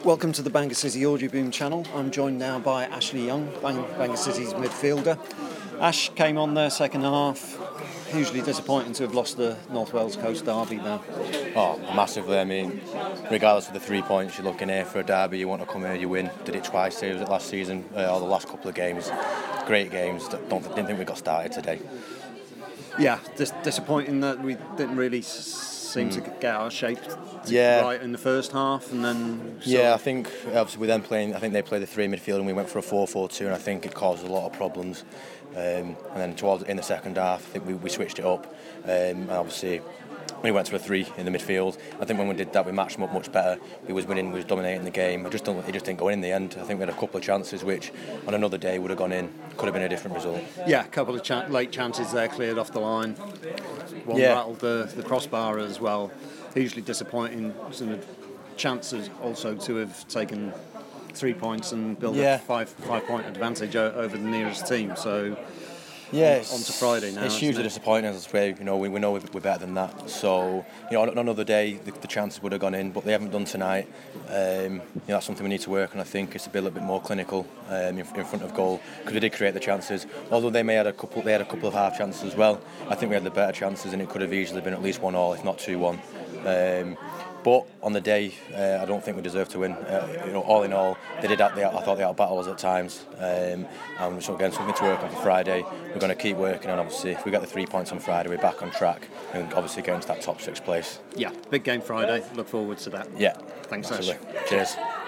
Welcome to the Bangor City Audio Boom channel. I'm joined now by Ashley Young, Bangor City's midfielder. Ash came on there second half. Hugely disappointing to have lost the North Wales Coast derby now. Oh, massively. I mean, regardless of the 3 points, you're looking here for a derby, you want to come here, you win. Did it twice, was it last season, or the last couple of games. Great games, didn't think we got started today. Yeah, disappointing that we didn't really seem to get our shape right in the first half, and then... I think, obviously, with them playing, I think they played the three midfield and we went for a 4-4-2, and I think it caused a lot of problems. And then in the second half, I think we switched it up, and obviously we went to a 3 in the midfield. I think when we did that, we matched them up much better. We was winning, we was dominating the game. It just didn't go in the end. I think we had a couple of chances which, on another day, would have gone in. Could have been a different result. Yeah, a couple of late chances there cleared off the line. One rattled the crossbar as well. Hugely disappointing. Some chances also to have taken 3 points and build a 5-point advantage over the nearest team. So on to Friday now. It's hugely disappointing. As I say, we know we're better than that. So on another day the chances would have gone in, but they haven't done tonight. That's something we need to work on. I think is to be a little bit more clinical in front of goal, because we did create the chances. Although they had a couple of half chances as well. I think we had the better chances, and it could have easily been at least 1-1, if not 2-1. But on the day, I don't think we deserved to win. All in all, I thought they outbattled us at times. And so again, something to work on for Friday. We're going to keep working on. Obviously, if we get the 3 points on Friday, we're back on track and obviously get into that top 6 place. Yeah, big game Friday. Look forward to that. Yeah, thanks, Ash. Cheers.